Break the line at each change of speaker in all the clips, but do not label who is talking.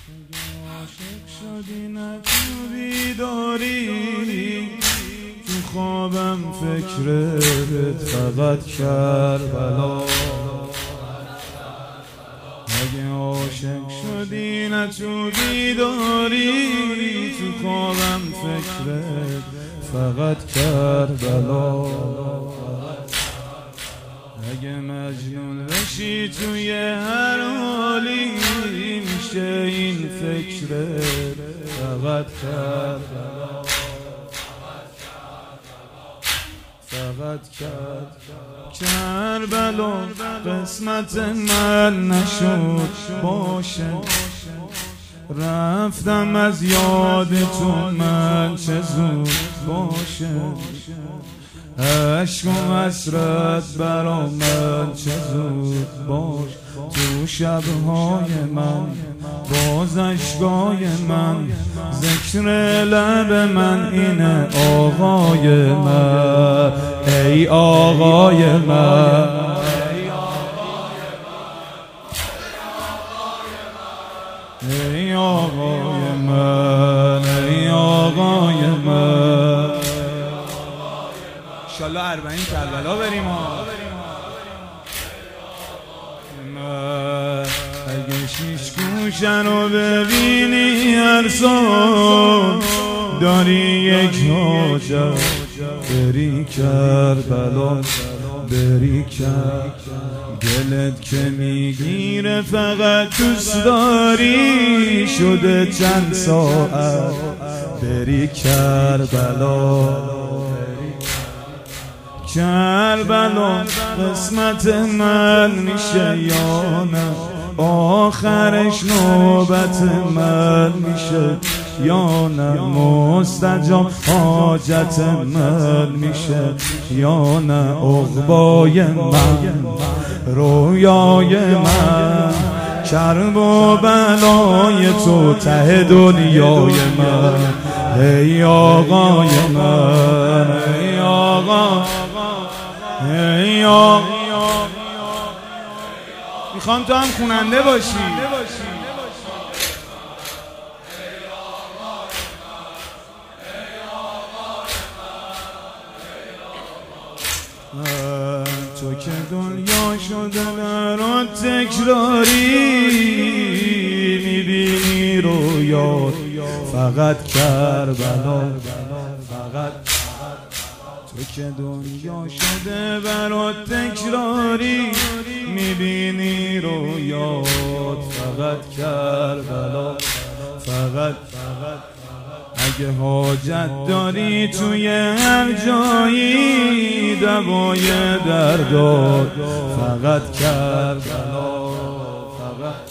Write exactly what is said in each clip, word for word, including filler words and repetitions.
عاشق شدی نه تو بیداری، تو خوابم فکرت فقط کربلا. اگه عاشق شدی نه تو بیداری، تو خوابم فکرت فقط کربلا. اگه مجنون بشی توی هر حالی، میشه این فکرت فقط کربلا. فقط کربلا قسمت من نشد باشه، رفتم از یادتون من چه زود باشه. عشق و حسرت برا من چه زود باش، تو شبهای من باز اشکای من، ذکر لب من اینه آقای من، ای آقای من. ای آقای من، ای آقای من. انشالله اربعین کربلا بریم ها. اگه شیش گوشن رو ببینی هر سال، داری یک حاجت بری کربلا، بری کربلا. دلت که میگیره فقط دوست داری، شده چند ساعت بری کربلا. کربلا قسمت من میشه یا نه، آخرش نوبت من میشه یا نه، مستجاب حاجت من میشه یا نه. عقبای من، رویای من، کرب و بلای تو ته دنیای من. ای آقای من، ای آقا، ای آقا. میخوام تو هم خوننده باشی. تو که دنیا شده برات تکراری، میبینی رویات فقط کربلا. فقط تو که دنیا شده برات تکراری، میبینی رویات فقط کربلا. فقط اگه حاجت داری توی هر جایی، دوای دردات فقط کربلا. فقط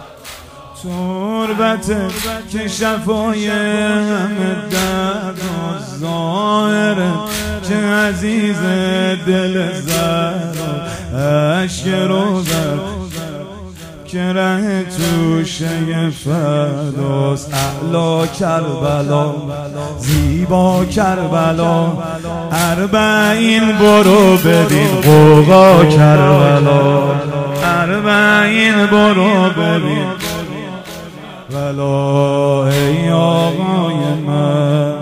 تربته که شفای همه درد و ظاهره، که عزیز دل زر عشق رو زر، که ره توشه فرداست. اعلا کربلا، زیبا کربلا، اربعین برو ببین غوغا کربلا. اربعین برو ببین ولا، ای آقای من.